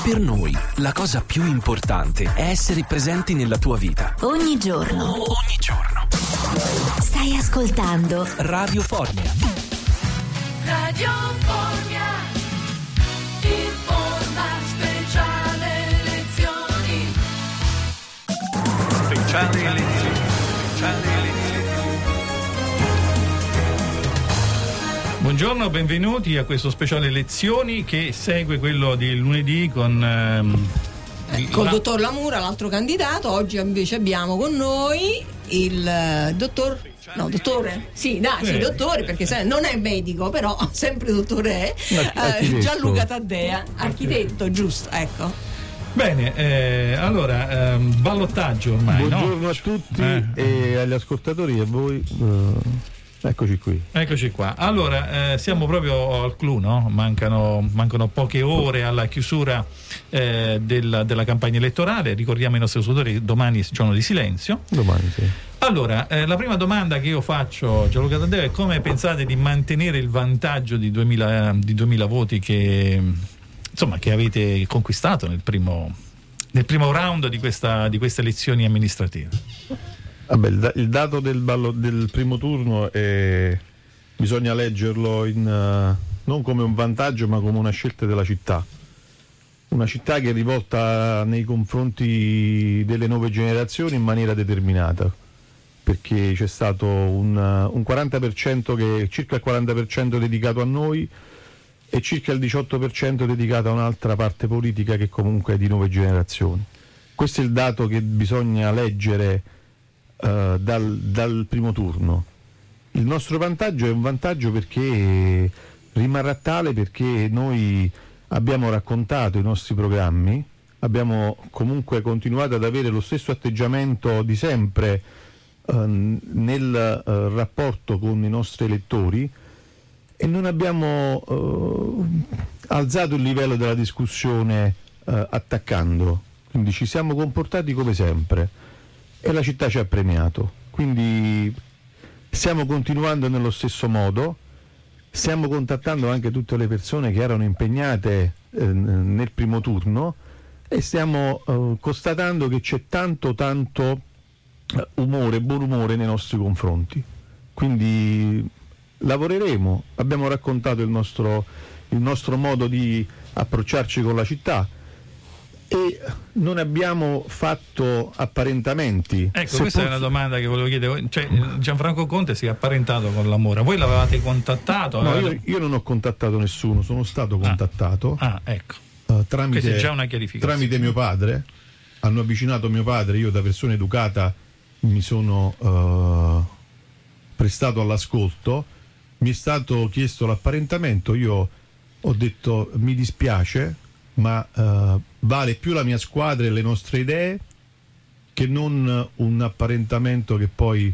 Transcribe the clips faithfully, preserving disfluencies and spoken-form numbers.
Per noi, la cosa più importante è essere presenti nella tua vita. Ogni giorno. Ogni giorno. Stai ascoltando Radio Formia. Radio Formia. Informa speciale lezioni. Speciali lezioni. Speciali lezioni. Buongiorno, benvenuti a questo speciale lezioni che segue quello di lunedì con ehm, eh, col la... dottor Lamura, l'altro candidato. Oggi invece abbiamo con noi il uh, dottor no dottore sì dai sì, dottore, perché se, non è medico, però sempre dottore è uh, Gianluca Taddea, architetto, giusto, ecco. Bene, eh, allora ehm, ballottaggio ormai. Buongiorno, no? a tutti eh. e agli ascoltatori e a voi. Uh... Eccoci qui. Eccoci qua. Allora, eh, siamo proprio al clou, no? Mancano, mancano poche ore alla chiusura eh, del, della campagna elettorale. Ricordiamo ai nostri ascoltatori, domani è giorno di silenzio. Domani, sì. Allora, eh, la prima domanda che io faccio, Gianluca Taddeo, è: come pensate di mantenere il vantaggio di duemila, di duemila voti che, insomma, che avete conquistato nel primo, nel primo round di, questa, di queste elezioni amministrative? Vabbè, il, il dato del, ballo, del primo turno è, bisogna leggerlo in, uh, non come un vantaggio ma come una scelta della città, una città che è rivolta nei confronti delle nuove generazioni in maniera determinata, perché c'è stato un, uh, un quaranta per cento che, circa il quaranta per cento dedicato a noi e circa il diciotto per cento dedicato a un'altra parte politica che comunque è di nuove generazioni. Questo è il dato che bisogna leggere Uh, dal, dal primo turno. Il nostro vantaggio è un vantaggio perché rimarrà tale, perché noi abbiamo raccontato i nostri programmi, abbiamo comunque continuato ad avere lo stesso atteggiamento di sempre uh, nel uh, rapporto con i nostri elettori e non abbiamo uh, alzato il livello della discussione uh, attaccando, quindi ci siamo comportati come sempre e la città ci ha premiato, quindi stiamo continuando nello stesso modo, stiamo contattando anche tutte le persone che erano impegnate eh, nel primo turno e stiamo eh, constatando che c'è tanto tanto eh, umore, buon umore nei nostri confronti, quindi lavoreremo, abbiamo raccontato il nostro, il nostro modo di approcciarci con la città e non abbiamo fatto apparentamenti. Ecco, questa posso... è una domanda che volevo chiedere. Cioè, Gianfranco Conte si è apparentato con la Mura. Voi l'avevate contattato? No, io, io non ho contattato nessuno, sono stato contattato. Ah, ah ecco. Uh, tramite, questa è già una chiarificazione. Tramite mio padre. Hanno avvicinato mio padre, io da persona educata mi sono uh, prestato all'ascolto. Mi è stato chiesto l'apparentamento, io ho detto mi dispiace, ma uh, vale più la mia squadra e le nostre idee che non un apparentamento che poi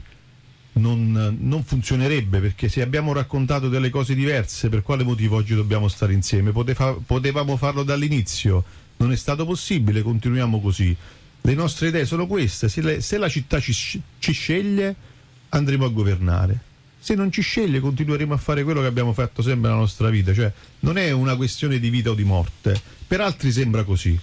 non, non funzionerebbe, perché se abbiamo raccontato delle cose diverse, per quale motivo oggi dobbiamo stare insieme? Poteva, potevamo farlo dall'inizio, non è stato possibile, continuiamo così. Le nostre idee sono queste: se, le, se la città ci, ci sceglie andremo a governare, se non ci sceglie continueremo a fare quello che abbiamo fatto sempre nella nostra vita, cioè non è una questione di vita o di morte. Per altri sembra così.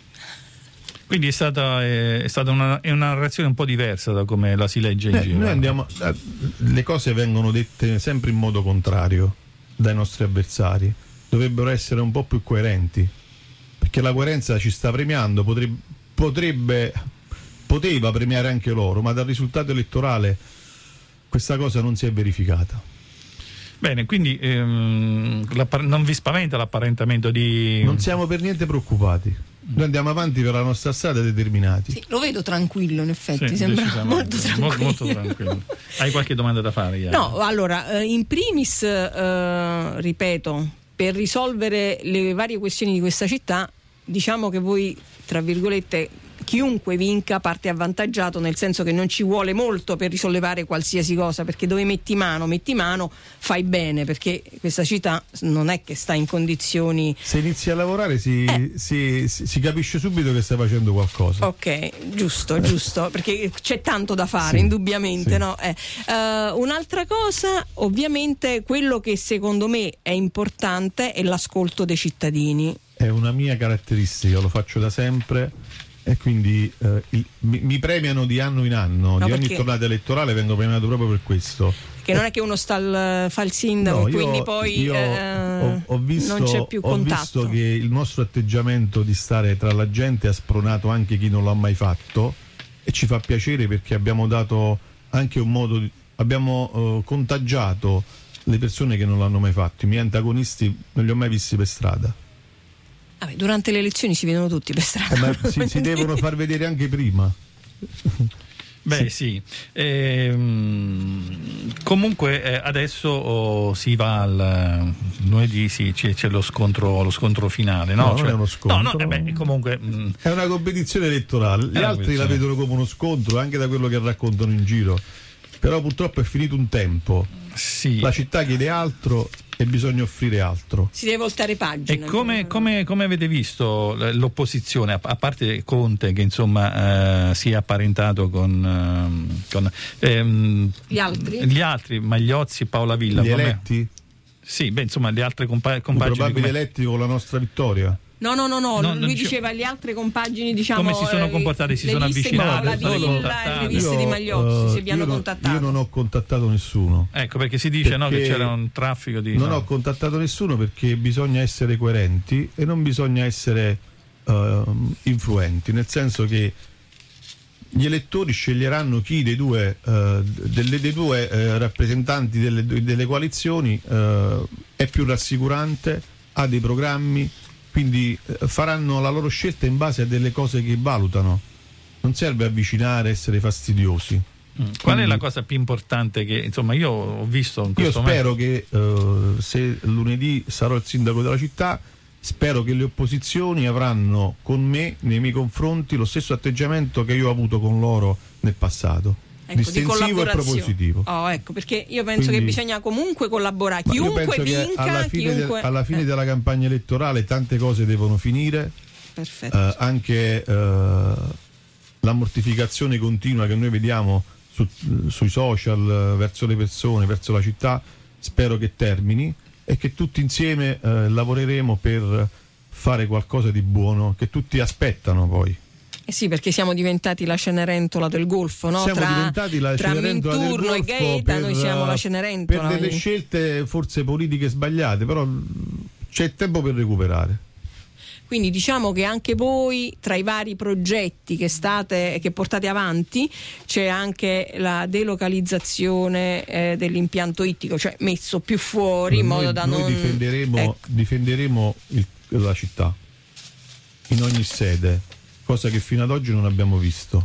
Quindi è stata, è, è stata una, è una narrazione un po' diversa da come la si legge in eh, giro. Noi andiamo, eh, le cose vengono dette sempre in modo contrario dai nostri avversari, dovrebbero essere un po' più coerenti, perché la coerenza ci sta premiando, potrebbe, potrebbe poteva premiare anche loro, ma dal risultato elettorale questa cosa non si è verificata. Bene, quindi ehm, non vi spaventa l'apparentamento di... Non siamo per niente preoccupati, noi andiamo avanti per la nostra strada determinati. Sì, lo vedo tranquillo, in effetti, sì, sembra molto tranquillo. Molto, molto tranquillo. Hai qualche domanda da fare? Iara? No, allora, in primis, eh, ripeto, per risolvere le varie questioni di questa città, diciamo che voi, tra virgolette, chiunque vinca parte avvantaggiato, nel senso che non ci vuole molto per risollevare qualsiasi cosa, perché dove metti mano, metti mano, fai bene, perché questa città non è che sta in condizioni... Se inizi a lavorare si, eh. si, si, si capisce subito che stai facendo qualcosa. Ok, giusto, giusto, perché c'è tanto da fare, sì, indubbiamente, sì. no? Eh. Uh, un'altra cosa, ovviamente, quello che secondo me è importante è l'ascolto dei cittadini. è una mia caratteristica, lo faccio da sempre e quindi eh, il, mi, mi premiano di anno in anno, no, di ogni perché... tornata elettorale vengo premiato proprio per questo. Che non è che uno sta al, fa il sindaco, no, quindi io, poi io eh, ho, ho visto, non c'è più ho contatto. visto che il nostro atteggiamento di stare tra la gente ha spronato anche chi non l'ha mai fatto e ci fa piacere perché abbiamo dato anche un modo di, abbiamo uh, contagiato le persone che non l'hanno mai fatto. I miei antagonisti non li ho mai visti per strada. Vabbè, durante le elezioni si vedono tutti per strada. Eh, ma si, si devono far vedere anche prima. Beh sì, ehm, comunque eh, adesso oh, si va al lunedì, sì, c'è, c'è lo scontro lo scontro finale, no? No, cioè, non è uno scontro. No, no, eh beh, comunque mh, è una competizione elettorale. Gli altri la vedono come uno scontro, anche da quello che raccontano in giro. Però purtroppo è finito un tempo. sì. La città chiede altro e bisogna offrire altro. Si deve voltare pagina. E come, come, come avete visto l'opposizione, a parte Conte che insomma eh, si è apparentato con, eh, con ehm, gli altri? Gli altri, Magliozzi e Paola Villa. Gli come... eletti? Sì, beh, insomma, le altre compa- compagini. Probabili come... eletti con la nostra vittoria. No, no, no, no, No, lui dice- diceva gli altre compagini, diciamo. Come si sono eh, comportati? Si le sono liste avvicinati, di Paola sono Villa contattati. e le liste di Magliozzi, eh, se vi hanno io non- contattato. Io non ho contattato nessuno. Ecco, perché si dice no, che Perché c'era un traffico di... Non no. ho contattato nessuno perché bisogna essere coerenti e non bisogna essere ehm, influenti, nel senso che gli elettori sceglieranno chi dei due, eh, delle, dei due eh, rappresentanti delle, delle coalizioni eh, è più rassicurante, ha dei programmi, quindi eh, faranno la loro scelta in base a delle cose che valutano. Non serve avvicinare, essere fastidiosi. Mm. Qual Quindi- è la cosa più importante che insomma io ho visto in Io questo spero momento? che eh, se lunedì sarò il sindaco della città, spero che le opposizioni avranno con me, nei miei confronti, lo stesso atteggiamento che io ho avuto con loro nel passato. Ecco, di distensivo e collaborazione. propositivo. Oh, ecco, perché io penso Quindi- che bisogna comunque collaborare. Ma io Chiunque penso che vinca, alla fine, del- chiunque... alla fine Eh, della campagna elettorale tante cose devono finire, perfetto. eh, anche eh, la mortificazione continua che noi vediamo su- sui social eh, verso le persone, verso la città, spero che termini e che tutti insieme eh, lavoreremo per fare qualcosa di buono che tutti aspettano poi. Eh sì, perché siamo diventati la Cenerentola del Golfo, no? Siamo tra diventati la tra Cenerentola del Minturno e Golfo Gaeta per, noi siamo la per Cenerentola. delle quindi. scelte forse politiche sbagliate, però c'è tempo per recuperare. Quindi diciamo che anche voi, tra i vari progetti che state che portate avanti, c'è anche la delocalizzazione eh, dell'impianto ittico, cioè messo più fuori in noi, modo da noi non difenderemo, ecco. difenderemo il- la città in ogni sede, cosa che fino ad oggi non abbiamo visto.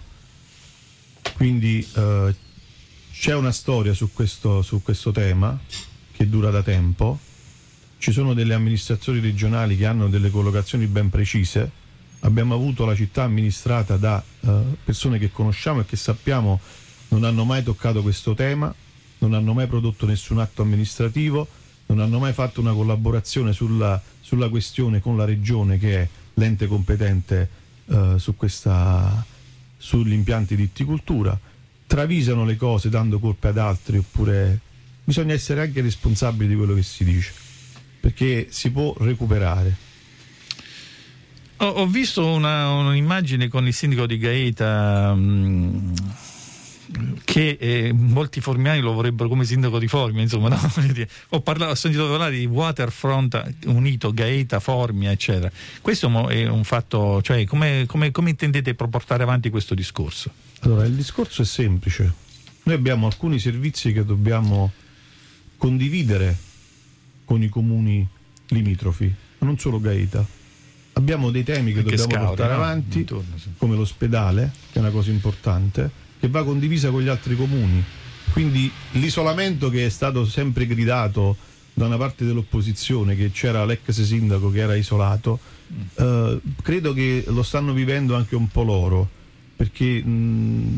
Quindi eh, c'è una storia su questo, su questo tema che dura da tempo. Ci sono delle amministrazioni regionali che hanno delle collocazioni ben precise. Abbiamo avuto la città amministrata da eh, persone che conosciamo e che sappiamo non hanno mai toccato questo tema, non hanno mai prodotto nessun atto amministrativo, non hanno mai fatto una collaborazione sulla, sulla questione con la regione, che è l'ente competente eh, su questa, sugli impianti di itticoltura. Travisano le cose dando colpe ad altri, oppure bisogna essere anche responsabili di quello che si dice, perché si può recuperare. Ho, ho visto una, un'immagine con il sindaco di Gaeta mh, che eh, molti formiani lo vorrebbero come sindaco di Formia, insomma, no? ho, parlato, ho sentito parlare di Waterfront unito, Gaeta, Formia, eccetera. Questo mo- è un fatto, cioè come, come, come intendete portare avanti questo discorso? Allora, il discorso è semplice. Noi abbiamo alcuni servizi che dobbiamo condividere con i comuni limitrofi, ma non solo Gaeta. Abbiamo dei temi che Anche dobbiamo Scauri, portare no? avanti, Intorno, sì. come l'ospedale, che è una cosa importante, che va condivisa con gli altri comuni. Quindi l'isolamento che è stato sempre gridato da una parte dell'opposizione, che c'era l'ex sindaco che era isolato, eh, credo che lo stanno vivendo anche un po' loro, perché mh,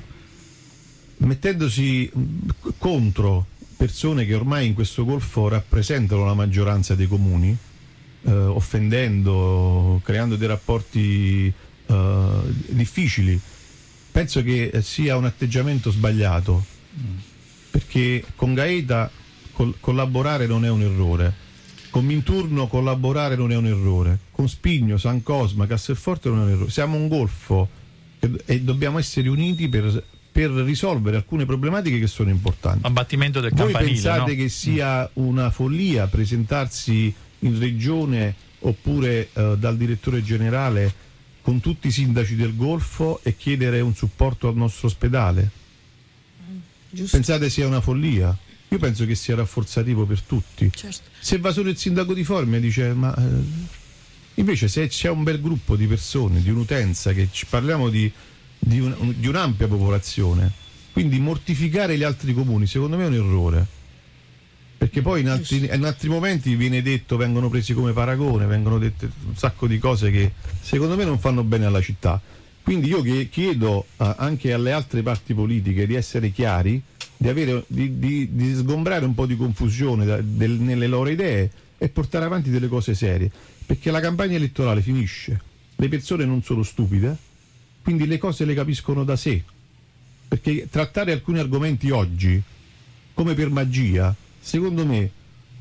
mettendosi contro persone che ormai in questo golfo rappresentano la maggioranza dei comuni, eh, offendendo, creando dei rapporti eh, difficili, penso che sia un atteggiamento sbagliato, perché con Gaeta col- collaborare non è un errore, con Minturno collaborare non è un errore, con Spigno, San Cosma, Castelforte non è un errore. Siamo un golfo e, e dobbiamo essere uniti per, per risolvere alcune problematiche che sono importanti. Abbattimento del Voi campanile. pensate no? che sia una follia presentarsi in regione oppure eh, dal direttore generale con tutti i sindaci del Golfo e chiedere un supporto al nostro ospedale? Giusto. Pensate sia una follia? Io penso che sia rafforzativo per tutti. Certo. Se va solo il sindaco di Formia dice ma eh, invece se c'è un bel gruppo di persone, di un'utenza, che ci parliamo di, di, un, di un'ampia popolazione, quindi mortificare gli altri comuni secondo me è un errore, perché poi in altri, in altri momenti viene detto, vengono presi come paragone, vengono dette un sacco di cose che secondo me non fanno bene alla città. Quindi io chiedo uh, anche alle altre parti politiche di essere chiari, di, avere, di, di, di sgombrare un po' di confusione da, del, nelle loro idee e portare avanti delle cose serie, perché la campagna elettorale finisce, le persone non sono stupide, quindi le cose le capiscono da sé, perché trattare alcuni argomenti oggi come per magia secondo me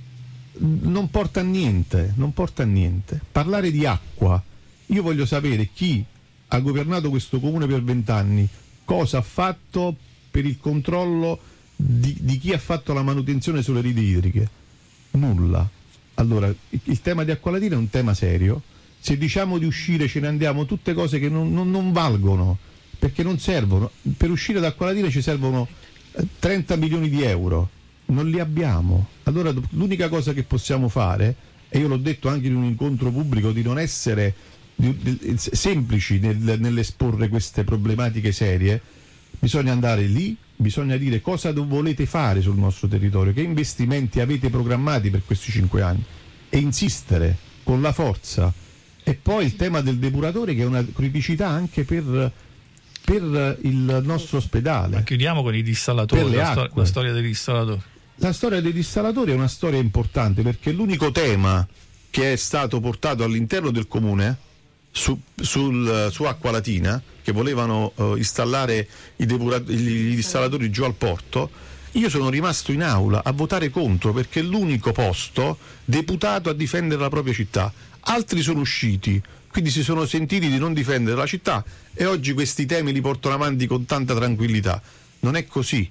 non porta a niente, non porta a niente. Parlare di acqua, io voglio sapere chi ha governato questo comune per vent'anni, cosa ha fatto per il controllo di, di chi ha fatto la manutenzione sulle reti idriche. Nulla. Allora, il tema di Acqua Latina è un tema serio. Se diciamo di uscire ce ne andiamo, tutte cose che non, non, non valgono, perché non servono. Per uscire da Acqua Latina ci servono trenta milioni di euro, non li abbiamo. Allora l'unica cosa che possiamo fare, e io l'ho detto anche in un incontro pubblico, di non essere di, di, semplici nel, nell'esporre queste problematiche serie, bisogna andare lì, bisogna dire cosa volete fare sul nostro territorio, che investimenti avete programmati per questi cinque anni e insistere con la forza. E poi il tema del depuratore, che è una criticità anche per, per il nostro ospedale. Ma chiudiamo con i dissalatori, la, stor- la storia dei dissalatori. La storia dei dissalatori è una storia importante, perché l'unico tema che è stato portato all'interno del comune su, sul, su Acqua Latina, che volevano uh, installare i, depura- i dissalatori giù al porto, io sono rimasto in aula a votare contro, perché è l'unico posto deputato a difendere la propria città. Altri sono usciti, quindi si sono sentiti di non difendere la città e oggi questi temi li portano avanti con tanta tranquillità. Non è così.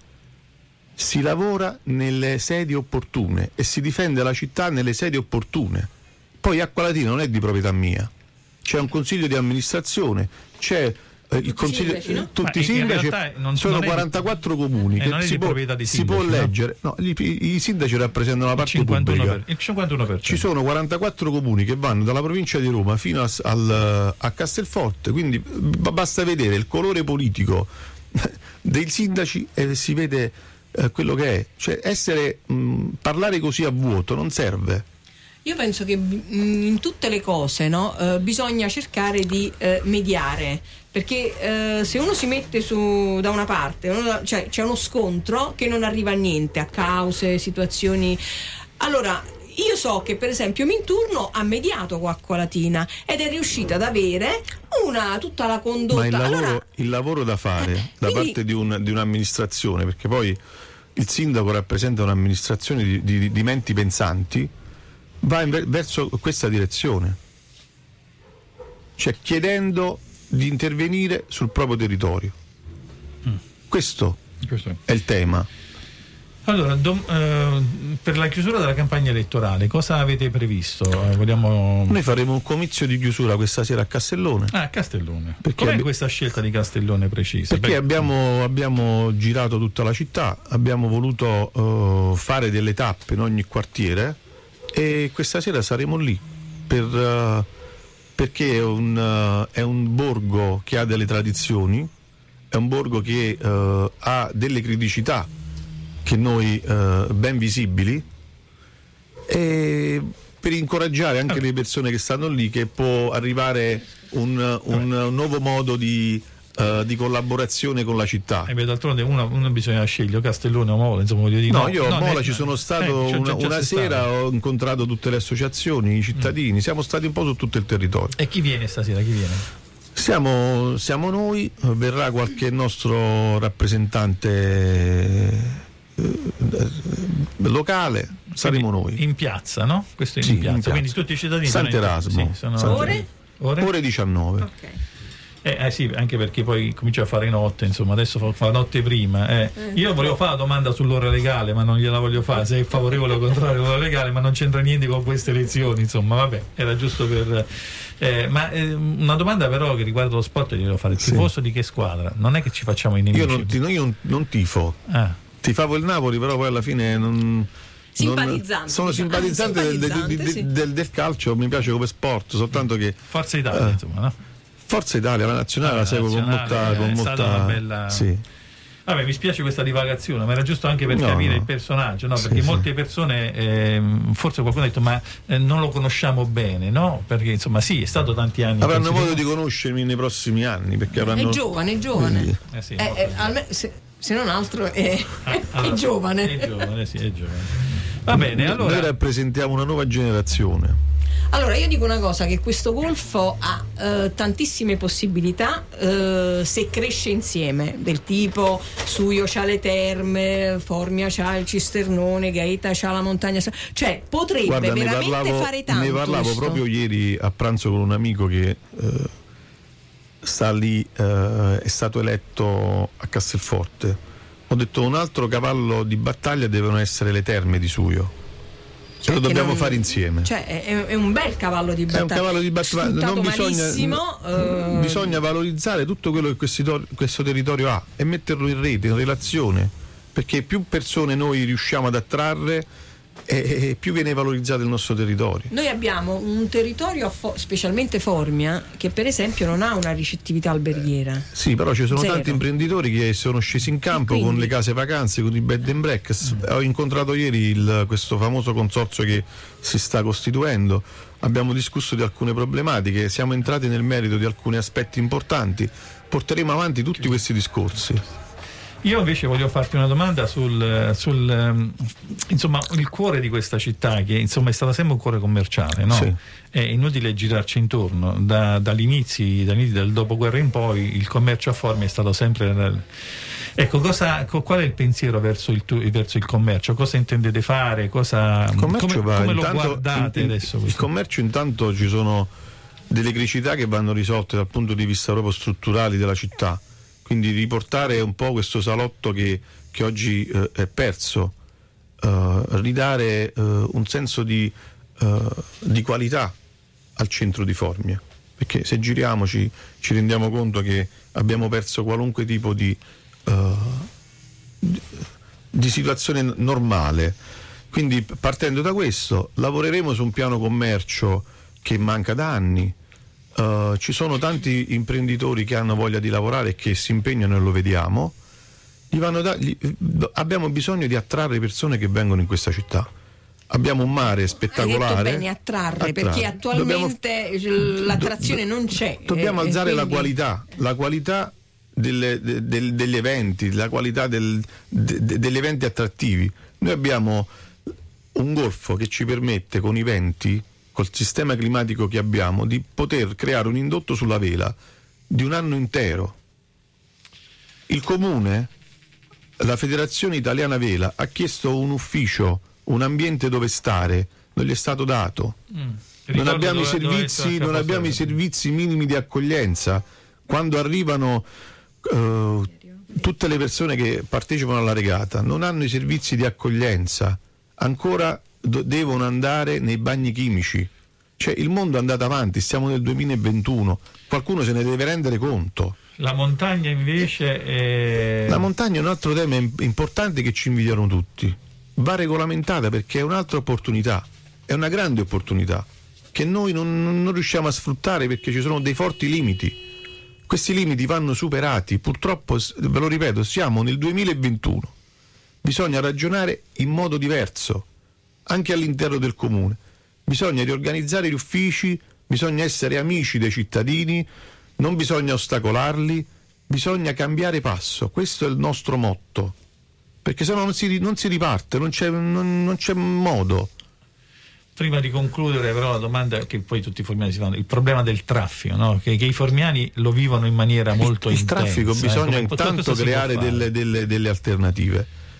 Si lavora nelle sedi opportune e si difende la città nelle sedi opportune. Poi Acqua Latina non è di proprietà mia, c'è un consiglio di amministrazione, c'è eh, il consiglio, sindaci, no? tutti Ma i sindaci, non, sono non è, quarantaquattro comuni eh, che non è si, di può, proprietà di si sindaci, può leggere, no? I, i, i sindaci rappresentano la parte cinquantuno pubblica. per, il cinquantuno per cento. Ci sono quarantaquattro comuni che vanno dalla provincia di Roma fino a, al, a Castelforte, quindi b- basta vedere il colore politico dei sindaci e si vede eh, quello che è. Cioè essere mh, parlare così a vuoto non serve. Io penso che mh, in tutte le cose, no, eh, bisogna cercare di eh, mediare, perché eh, se uno si mette su da una parte, uno, cioè c'è uno scontro che non arriva a niente, a cause, situazioni. Allora io so che per esempio Minturno ha mediato con Acqua Latina ed è riuscita ad avere una tutta la condotta. Ma il lavoro, allora, il lavoro da fare eh, da quindi, parte di, un, di un'amministrazione, perché poi il sindaco rappresenta un'amministrazione di, di, di menti pensanti, va in, verso questa direzione, cioè chiedendo di intervenire sul proprio territorio. Mm. Questo, Questo è. è il tema. Allora, dom- eh, per la chiusura della campagna elettorale, cosa avete previsto? Eh, vogliamo... Noi faremo un comizio di chiusura questa sera a Castellone. Ah, Castellone. Perché Com'è abbi- questa scelta di Castellone precisa? Perché Beh, abbiamo, abbiamo girato tutta la città, abbiamo voluto uh, fare delle tappe in ogni quartiere e questa sera saremo lì per, uh, perché è un, uh, è un borgo che ha delle tradizioni, è un borgo che uh, ha delle criticità che noi uh, ben visibili, e per incoraggiare anche le persone che stanno lì che può arrivare un, un, un nuovo modo di, uh, di collaborazione con la città. E beh, d'altronde uno, uno bisogna scegliere Castellone o Mola, insomma, voglio dire. No, no io a no, Mola eh, ci sono stato eh, una, già, già una sera, stato. ho incontrato tutte le associazioni, i cittadini, mm. siamo stati un po' su tutto il territorio. E chi viene stasera? Chi viene? Siamo, siamo noi, verrà qualche nostro rappresentante eh, locale saremo Quindi noi. in piazza, no? Questo è in, Sì, piazza. in piazza. Quindi tutti i cittadini Sant'Erasmo. sono in, sì, sono Sant'Erasmo. Ore? ore? Ore diciannove. Ok. Eh, eh sì, anche perché poi comincia a fare notte, insomma, adesso fa, fa notte prima. Eh. Io volevo fare la domanda sull'ora legale, ma non gliela voglio fare, se è favorevole o contrario all'ora legale, ma non c'entra niente con queste elezioni, insomma, vabbè, era giusto per... Eh, ma eh, una domanda però che riguarda lo sport glielo fare, il Sì. tifoso di che squadra? Non è che ci facciamo i nemici? Io non, ti- no, io non- non tifo, Ah. tifavo il Napoli, però poi alla fine non... Simpatizzante, non- sono diciamo. simpatizzante, Ah, del, del- simpatizzante, del- sì. del- del calcio, mi piace come sport, soltanto che Forza Italia, Eh. insomma, no? Forza Italia, la nazionale Ah, la seguo con nazionale, molta, con è molta stata una bella- sì. Vabbè, mi spiace questa divagazione, ma era giusto anche per No, capire no. il personaggio, no? Sì, Perché sì. molte persone, ehm, forse qualcuno ha detto, ma eh, non lo conosciamo bene, no? Perché insomma sì, è stato tanti anni. Avranno che si- modo di conoscermi nei prossimi anni, perché avranno... È giovane, è giovane. Quindi- Eh sì, Eh, molto eh, alme- se, se non altro è, Ah, è allora, giovane. È giovane, sì, è giovane. Va bene, Noi allora... rappresentiamo una nuova generazione. Allora, io dico una cosa, che questo golfo ha eh, tantissime possibilità eh, se cresce insieme, del tipo Suio c'ha le terme, Formia c'ha il Cisternone, Gaeta c'ha la montagna, cioè potrebbe Guarda, ne veramente parlavo, fare tanto. ne parlavo questo. proprio ieri a pranzo con un amico che eh, sta lì, eh, è stato eletto a Castelforte. Ho detto un altro cavallo di battaglia devono essere le terme di Suio. Cioè, lo che dobbiamo non- fare insieme. Cioè, è, è un bel cavallo di È battaglia. un cavallo di battaglia, Sfruttato non bisogna, malissimo, n- eh, bisogna valorizzare tutto quello che questo, tor- questo territorio ha e metterlo in rete, in relazione, perché più persone noi riusciamo ad attrarre e, e più viene valorizzato il nostro territorio. Noi abbiamo un territorio, a Fo- specialmente Formia, che per esempio non ha una ricettività alberghiera. Sì, però ci sono Zero. tanti imprenditori che sono scesi in campo Quindi? con le case vacanze, con i bed and breakfast. Ho incontrato ieri il- questo famoso consorzio che si sta costituendo. Abbiamo discusso di alcune problematiche, siamo entrati nel merito di alcuni aspetti importanti. Porteremo avanti tutti questi discorsi. Io invece voglio farti una domanda sul, sul ehm, insomma, il cuore di questa città, che insomma è stata sempre un cuore commerciale, no? Sì. È inutile girarci intorno. Da, dall'inizio, dall'inizio del dopoguerra in poi, il commercio a Formia è stato sempre. Ecco, cosa, co- qual è il pensiero verso il, tu- verso il commercio? Cosa intendete fare? Cosa, Il commercio come va come lo intanto, guardate in- in- adesso? il questo? commercio intanto ci sono delle criticità che vanno risolte dal punto di vista proprio strutturali della città, quindi riportare un po' questo salotto che, che oggi eh, è perso, eh, ridare eh, un senso di, eh, di qualità al centro di Formia, perché se giriamoci ci rendiamo conto che abbiamo perso qualunque tipo di eh, di- di situazione n- normale. Quindi partendo da questo lavoreremo su un piano commercio che manca da anni. Uh, ci sono tanti imprenditori che hanno voglia di lavorare e che si impegnano e lo vediamo. Gli vanno da- gli- abbiamo bisogno di attrarre persone che vengono in questa città. Abbiamo un mare Hai spettacolare. detto bene, attrarre, Attrarre. perché attualmente Dobbiamo- l'attrazione do- non c'è. Dobbiamo eh, alzare la quindi- qualità, la qualità delle- de- del- degli eventi, la qualità del- de- de- degli eventi attrattivi. Noi abbiamo un golfo che ci permette, con i venti, col sistema climatico che abbiamo, di poter creare un indotto sulla vela di un anno intero. Il comune, la Federazione Italiana Vela, ha chiesto un ufficio, un ambiente dove stare, non gli è stato dato. Mm. Non Ricordo abbiamo, i dove- dove servizi, essere a non abbiamo i Caposaldo. servizi minimi di accoglienza. Quando arrivano eh, tutte le persone che partecipano alla regata, non hanno i servizi di accoglienza, ancora do- devono andare nei bagni chimici. Cioè il mondo è andato avanti, siamo nel duemilaventuno, qualcuno se ne deve rendere conto. La montagna invece è... La montagna è un altro tema im- importante che ci invidiano tutti. Va regolamentata perché è un'altra opportunità, è una grande opportunità che noi non, non riusciamo a sfruttare perché ci sono dei forti limiti. Questi limiti vanno superati, purtroppo, s- ve lo ripeto, siamo nel duemilaventuno. Bisogna ragionare in modo diverso, anche all'interno del comune. Bisogna riorganizzare gli uffici, bisogna essere amici dei cittadini, non bisogna ostacolarli, bisogna cambiare passo. Questo è il nostro motto, perché se no non si, non si riparte, non c'è, non, non c'è modo. Prima di concludere però la domanda che poi tutti i formiani si fanno, il problema del traffico, no? che, che i formiani lo vivono in maniera molto il intensa. traffico eh, bisogna come- intanto cosa si può creare fare? delle, delle, delle alternative.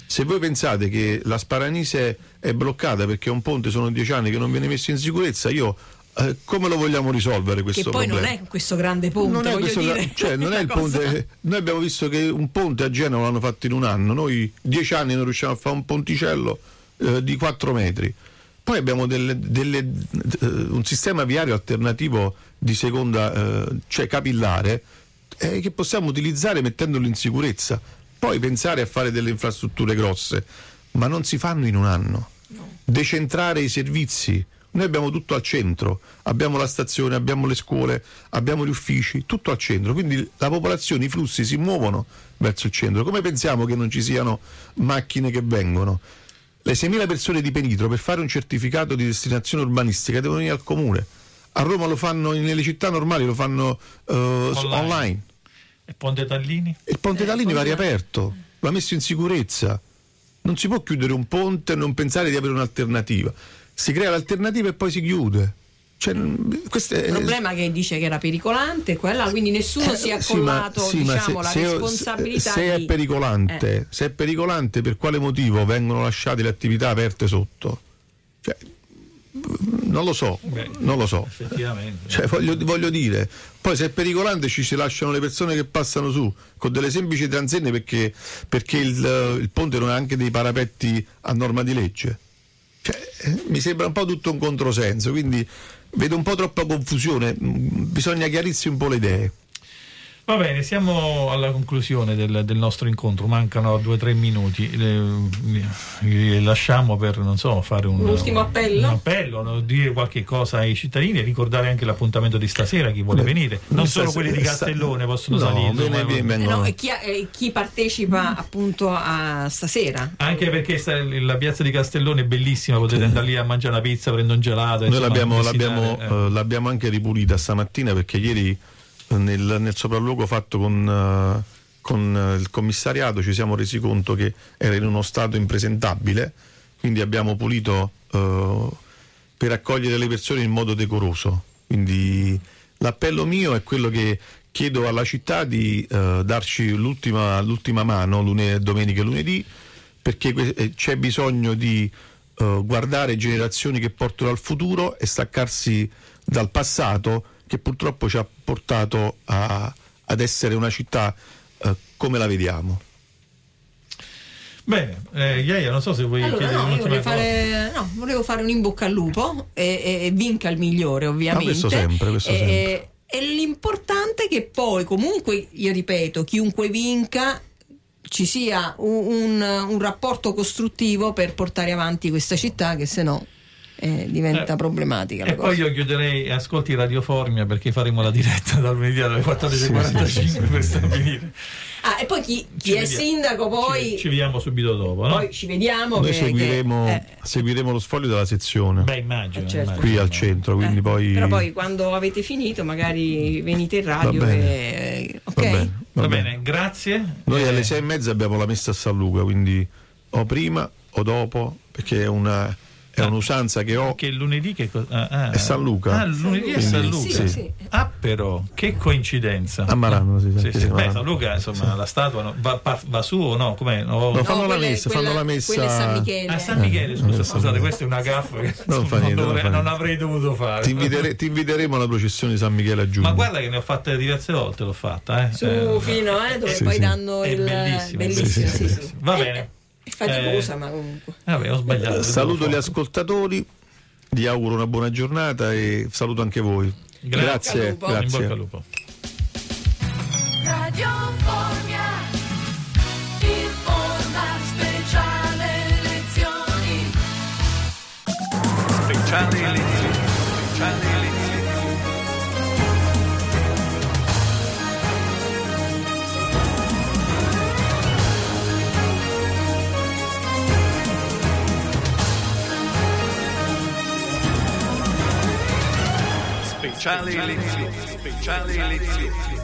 Se voi pensate che la Sparanise è bloccata perché è un ponte, sono dieci anni che non viene messo in sicurezza, io eh, come lo vogliamo risolvere questo che poi problema? Non è questo grande ponte, non è, voglio questo, dire. cioè, non è il Cosa... ponte. Noi abbiamo visto che un ponte a Genova l'hanno fatto in un anno, noi dieci anni non riusciamo a fare un ponticello eh, di quattro metri. Poi abbiamo delle, delle, uh, un sistema viario alternativo di seconda, uh, cioè capillare, eh, che possiamo utilizzare mettendolo in sicurezza. Poi pensare a fare delle infrastrutture grosse, ma non si fanno in un anno. No. Decentrare i servizi. Noi abbiamo tutto al centro, abbiamo la stazione, abbiamo le scuole, abbiamo gli uffici, tutto al centro. Quindi la popolazione, i flussi si muovono verso il centro. Come pensiamo che non ci siano macchine che vengono? Le seimila persone di Penitro per fare un certificato di destinazione urbanistica devono venire al comune. A Roma lo fanno, nelle città normali lo fanno uh, online. online. E Ponte Tallini? Il Ponte eh, Tallini va riaperto, va messo in sicurezza. Non si può chiudere un ponte e non pensare di avere un'alternativa. Si crea l'alternativa e poi si chiude. Cioè, il problema è che dice che era pericolante, quella, quindi nessuno eh, si è accollato sì, ma, sì, diciamo, ma la se, responsabilità se, se di... è pericolante, eh. se è pericolante, per quale motivo vengono lasciate le attività aperte sotto? Cioè, non lo so, Beh, non lo so. Effettivamente. Cioè, voglio, voglio dire, poi se è pericolante ci si lasciano le persone che passano su con delle semplici transenne perché, perché il, il ponte non ha anche dei parapetti a norma di legge. Cioè, mi sembra un po' tutto un controsenso, quindi vedo un po' troppa confusione, bisogna chiarirsi un po' le idee. Va bene, siamo alla conclusione del, del nostro incontro, mancano due o tre minuti, le, le lasciamo per, non so, fare un, un ultimo appello, un appello no? Dire qualche cosa ai cittadini e ricordare anche l'appuntamento di stasera, chi vuole Beh, venire, non solo quelli di Castellone possono no, salire. Viene, viene, viene, no, e chi, e chi partecipa appunto a stasera. Anche perché sta, la piazza di Castellone è bellissima, potete andare lì a mangiare una pizza, prendere un gelato. Noi insomma, l'abbiamo, l'abbiamo, eh. uh, l'abbiamo anche ripulita stamattina perché ieri Nel, nel sopralluogo fatto con, uh, con uh, il commissariato ci siamo resi conto che era in uno stato impresentabile, quindi abbiamo pulito uh, per accogliere le persone in modo decoroso. Quindi l'appello mio è quello che chiedo alla città di uh, darci l'ultima, l'ultima mano lunedì, domenica e lunedì, perché que- c'è bisogno di uh, guardare generazioni che portano al futuro e staccarsi dal passato che purtroppo ci ha portato a, ad essere una città eh, come la vediamo. Bene, eh, Iaia, non so se vuoi allora, chiedere no, un'ultima volevo cosa. fare, no, volevo fare un in bocca al lupo e, e, e vinca il migliore, ovviamente. Ma questo sempre, questo e, sempre. E l'importante è che poi, comunque, io ripeto, chiunque vinca, ci sia un, un, un rapporto costruttivo per portare avanti questa città, che se no Eh, diventa eh, problematica la e cosa. poi io chiuderei ascolti Radio Formia perché faremo la diretta dal lunedì alle quattordici e quarantacinque sì, sì, sì, per stabilire ah, e poi chi, chi è vediamo, sindaco poi ci, ci vediamo subito dopo, no? Poi ci vediamo. Noi che, seguiremo, che, eh. seguiremo lo sfoglio della sezione. Beh, immagino, eh, certo. immagino qui al centro, quindi eh, poi però poi quando avete finito magari venite in radio. Va bene. E, ok, va bene, va va bene. bene, grazie. Noi eh, alle sei e mezza abbiamo la messa a San Luca, quindi o prima o dopo, perché è una è un'usanza che ho. Che lunedì che co- ah, ah, è San Luca. Ah, lunedì è San Luca. Sì, sì. Ah, però, che coincidenza. A Marano, sì, sì, sì, sì. sì, Beh, San Luca, insomma, sì. La statua no, va, va su o no? Com'è? No, no, fanno no, la quelle, messa, quella, fanno la messa. quella è San Michele. A San Michele, scusa, eh, scusate, questa è una gaffa che non, insomma, niente, non, dovrei, non, non avrei dovuto fare. Ti, invitere, ti inviteremo alla processione di San Michele a giugno. Ma guarda che ne ho fatte diverse volte, l'ho fatta, eh. Su eh, fino, eh, dove sì, poi sì. danno è il bellissimo, bellissimo, bellissimo, sì, sì, sì. sì. Va Eh, bene. È faticosa, Eh, ma comunque. Vabbè, ho sbagliato. Saluto gli ascoltatori, vi auguro una buona giornata e saluto anche voi. Grazie, grazie. in bocca al lupo. Radio Formia, informa speciale lezioni. Speciali lezioni. Speciali lezioni. Speciali lezioni. Speciali lezioni.